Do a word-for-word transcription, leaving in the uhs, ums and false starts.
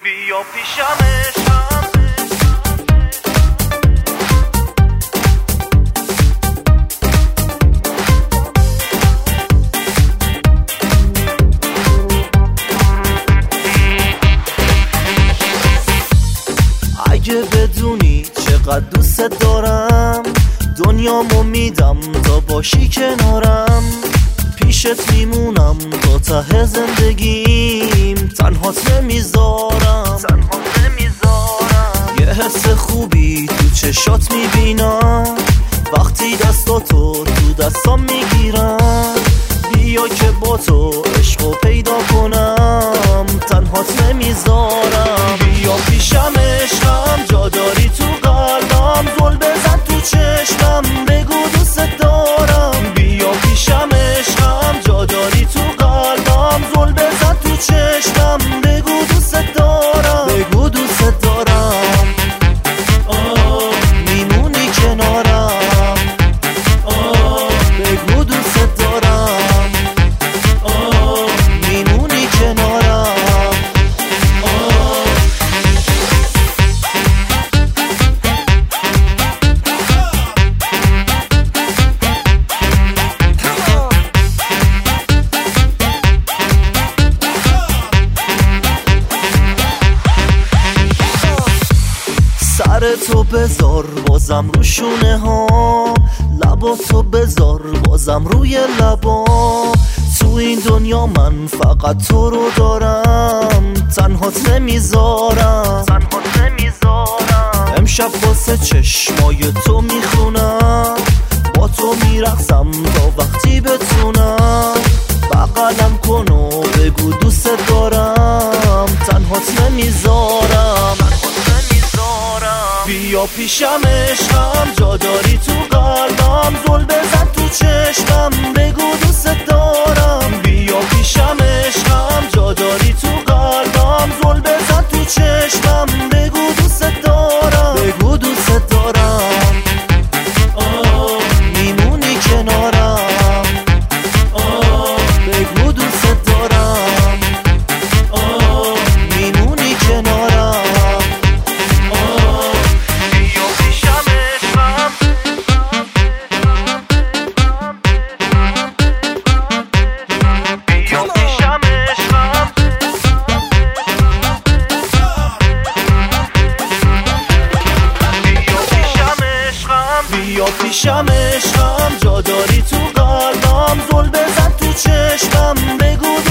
بیا پیشم عشقم. اگه بدونی چقدر دوست دارم، دنیامو میدم تا باشی کنارم. پیشت میمونم تا ته زندگیم، تنهات نمیذارم تنهات نمیذارم. یه حس خوبی تو چشات میبینم وقتی دستاتو تو دستام میگیرم. بیا که با تو عشقو پیدا کنم، تنهات نمیذارم. بیا پیشم عشقم، جا داری تو قلبم. زل بزن تو چشمم، بگو دوست دارم. بیا پیشم عشقم، جا داری تو قلبم. زل بزن تو چشمم، بگو دوست دارم. بگو دوست دارم. آه میمونی کنارم. آه بگو دوست دارم. آه میمونی کنارم. سر تو بذار بازم رو شونه ها، لبا تو بذار بازم روی لبا. تو این دنیا من فقط تو رو دارم، تنهات نمیذارم تنهات نمیذارم. امشب واسه چشمای تو میخونم، با تو میرقصم تا وقتی بتونم. بغلم کن و بگو دوست دارم، تنهات نمیذارم. بیا پیشم عشقم، جا داری تو قلبم. زل بزن تو چشمم، بگو دوست دارم. بیا پیشم عشقم، جا داری تو قلبم. زل بزن تو چشمم، بگو دوست دارم. بگو دوست دارم. آه میمونی کنارم. آه بگو دوست دارم. آه میمونی کنارم. بیا پیشم عشقم، جا داری تو قلبم. زل بزن تو چشمم، بگو